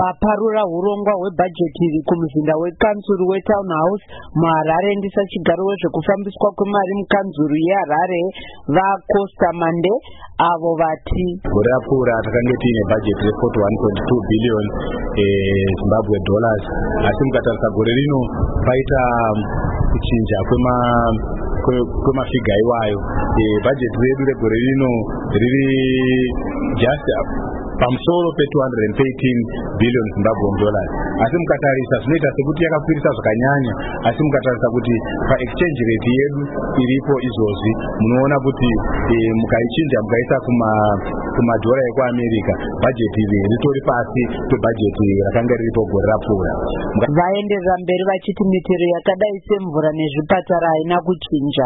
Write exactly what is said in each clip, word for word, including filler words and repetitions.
Aparura hurongwa hwebhajeti kumuzinda wekanzuru wetown house muHarare ndisachigaro wezvekufambiswa kwemari mukanzuru yeHarare vaCosta Mande avo vati gore rapfuura takanga tiine bhajeti re forty-one point two billion eh, Zimbabwe dollars, asi mukatarisa gore rino paita kuchinja kwema kwemafiga iwayo. eh, bhajeti redu regore rino riri just pamusoro pe two hundred thirteen billion Zimbabwean dollars, asi mukatarisa zvinoita sekuti yakakwirisa zvakanyanya, asi mukatarisa kuti pa exchange rate yedu iripo izvozvi munoona kuti eh, mukaichinja mukaisa kuma kumadhora ekuAmerica bhajeti iri ritori pasi pebhajeti rakanga riripo gore rapfuura. Vaenderera mberi vachiti mitero yakadai semvura nezvipatara haina kuchinja.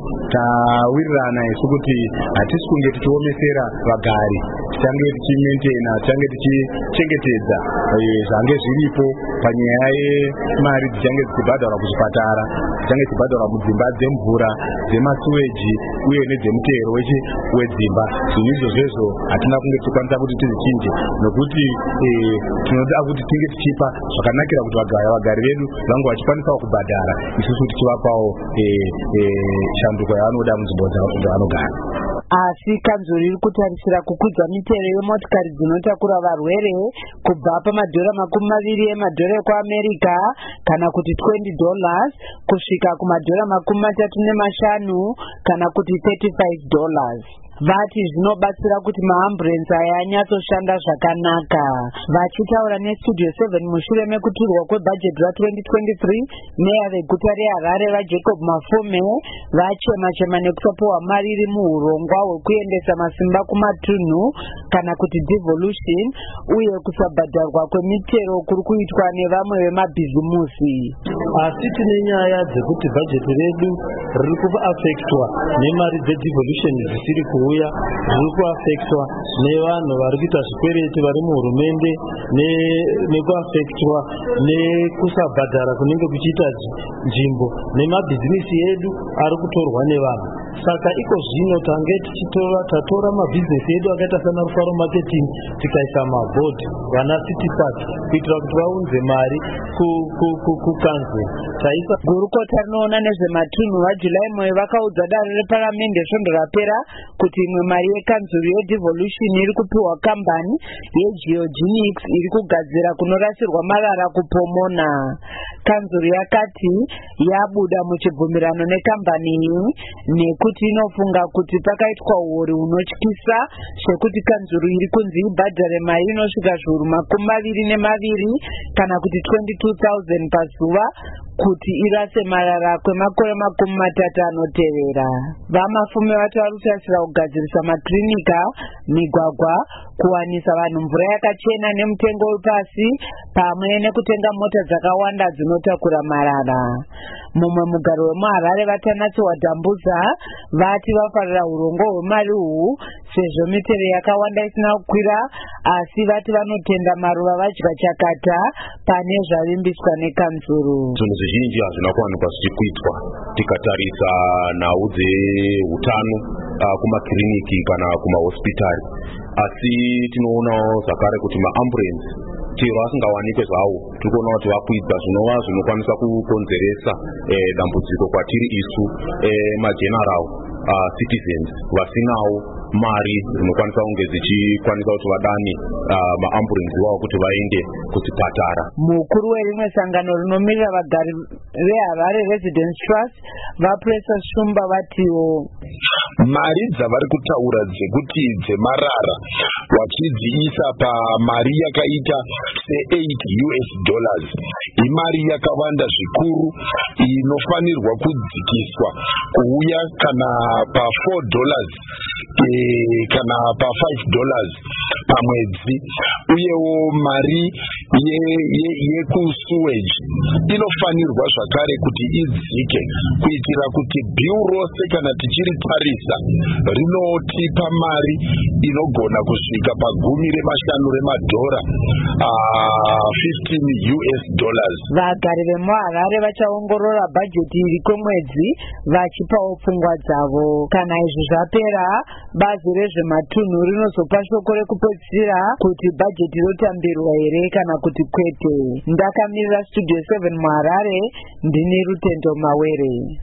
Tawirirana isu kuti hatisi kunge tichiomesera vagari, tichange tichimentena, tichange tichichengetedza zvange zviripo panyaya yemari dzichange dzichibhadharwa kuzvipatara, dzichange dzichibhadharwa mudzimba dzemvura, dzemasuweji uye nedzemutero wedzimba. Zvinhu izvozvo hatina kunge tichikwanisa kuti tizichinje, nokuti eh, tinoda kuti tinge tichipa zvakanakira kuti vagari vagari vedu vange vachikwanisawo kubhadhara, isusu tichivapawo eh, eh, shanduko yavanoda munzvimbo dzavanogara. Asi kanzuru iri kutarisira kukwidza mitero yemotikari dzinotakura varwere kubva pamadhora makumi maviri emadhora ekuAmerica kana kuti twenty dollars kusvika kumadhora makumi matatu nemashanu kana kuti thirty-five dollars. Vati zvinobatsira kuti maambulensi aya anyatsoshanda zvakanaka. Vachitaura nestudio seven mushure mekuturwa kwebhajeti ra twenty twenty-three meya veguta reHarare vaJacob Mafome vachema-chema nekusapiwa mari iri muhurongwa hwekuendesa masimba kumatunhu kana kuti devolution uye kusabhadharwa kwemitero kuri kuitwa nevamwe vemabhizimusi. Asi tine nyaya dzekuti bhajeti redu riri kuafektwa nemari dzedevolution dzisiri ku uya zviri kuafektwa nevanhu vari kuita zvikwereti vari muhurumende nekuafektwa nekusabhadhara kunenge kuchiita nzvimbo nemabhizinisi edu ari kutorwa nevanhu. Saka iko zvino tange tichitora tatora mabhizinesi edu akaita sana Rufaro marketing tikaisa mabhodhi vana city park kuitira kuti vaunze mari kukanzuru. Taisa gurukota rinoona nezvematunhu vaJulai Moyo vakaudza dare reparamende svondo rapera kuti imwe mari yekanzuru yedevolution iri kupiwa kambani yeGeogenics iri kugadzira kunorasirwa marara kuPomona. Kanzuru yakati yabuda muchibvumirano nekambani iyi nekuti inofunga kuti pakaitwa uori hunotyisa zvekuti kanzuru iri kunzi ibhadhare mari inosvika zviuru makumi maviri nemaviri kana kuti twenty-two thousand pazuva kuti irase marara kwemakore makumi matatu anotevera. Vamafume vati vari kutarisa kugadzirisa makirinika, migwagwa, kuwanisa vanhu mvura yakachena nemutengo wepasi pamwe nekutenga mota dzakawanda dzinotakura marara. Mumwe mugaro wemuHarare Vatanatsi Wadambuza vati vafarira hurongwa hwemari uhu sezvo mitero yakawanda isina kukwira, asi vati vanotenda maruva vadya chakata pane zvavimbiswa nekanzuru. Zvinhu zvizhinji hazvina kuwanikwa zvichikuitwa tikatarisa nhau dzeutano kumakiriniki kana kumahospitari, asi tinoonawo zvakare kuti maambulensi chero asingawanikwe zvawo tiri kuona kuti vakuidza zvinova zvinokwanisa kukonzeresa eh, dambudziko kwatiri isu eh, mageneral uh, citizens vasinawo mari dzinokwanisa kunge dzichikwanisa kuti vadane uh, maambulensi wavo kuti vaende kuchipatara. Mukuru werimwe sangano rinomirira vagari veHarare Residence Trust vaPresa Shumba vatiwo mari dzavari kutaura dzekuti dzemarara vachidziisa pamari yakaita se-eight US dollars imari yakawanda zvikuru inofanirwa kudzikiswa kuuya kana pa-four dollars e, kana pa-five dollars pamwedzi. Uyewo mari yekusuweji ye, ye inofanirwa zvakare kuti idzike kuitira kuti bill rose kana tichiritarisa rinotipa mari inogona kusvika pagumi remashanu remadhora fifteen U S dollars. Vagari vemuHarare vachaongorora bhajeti iri kwemwedzi vachipawo pfungwa dzavo. Kana izvi zvapera, bazi rezvematunhu rinozopa shoko rekupedzisira kuti bhajeti rotambirwa here kana kuti kwete. Ndakamirira Studio seven muHarare, ndini Rutendo Mawere.